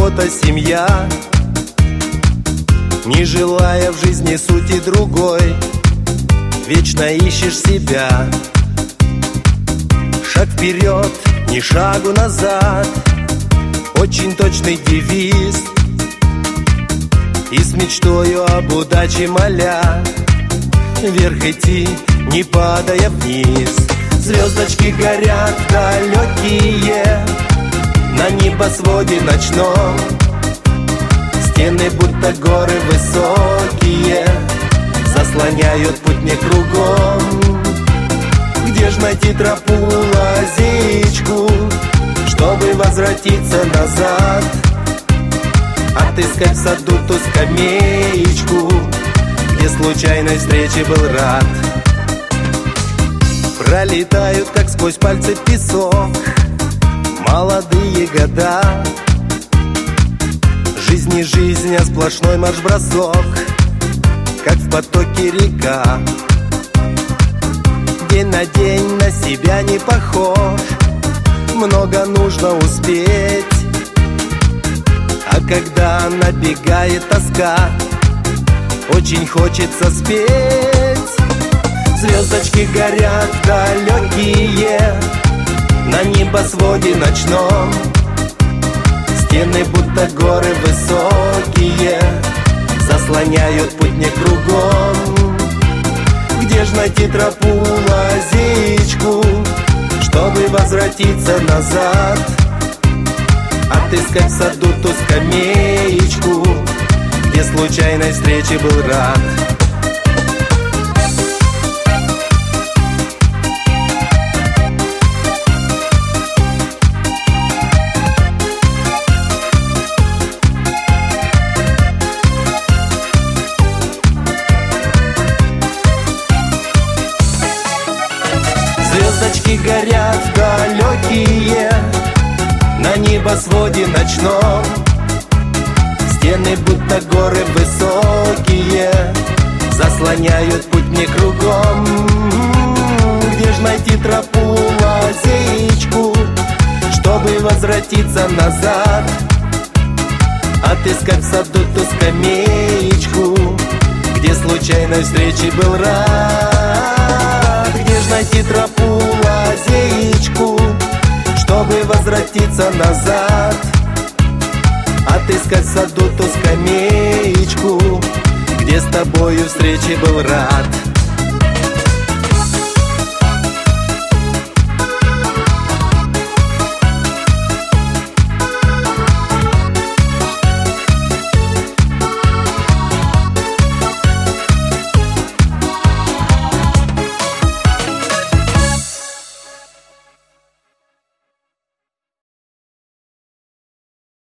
работа, семья, не желая в жизни сути другой, вечно ищешь себя. Шаг вперед, ни шагу назад, очень точный девиз. И с мечтою об удаче моля, вверх идти, не падая вниз. Звездочки горят далекие на небосводе ночном, стены будто горы высокие заслоняют путь мне кругом. Где ж найти тропу, лазичку, чтобы возвратиться назад, отыскать в саду ту скамеечку, где случайной встрече был рад. Пролетают, как сквозь пальцы песок, молодые года. Жизнь не жизнь, а сплошной марш-бросок, как в потоке река. День на день на себя не похож, много нужно успеть. А когда набегает тоска, очень хочется спеть. Звездочки горят далекие на небосводе ночном, стены будто горы высокие заслоняют путь мне кругом. Где ж найти тропу, лазичку, чтобы возвратиться назад, отыскать в саду ту скамеечку, где случайной встрече был рад. Звездочки горят далекие на небосводе ночном, стены будто горы высокие заслоняют путь мне кругом. Где ж найти тропу, лазейку, чтобы возвратиться назад, отыскать в саду ту скамеечку, где случайной встрече был рад. Где ж найти тропу, лазеечку, чтобы возвратиться назад, отыскать в саду ту скамеечку, где с тобою встрече был рад.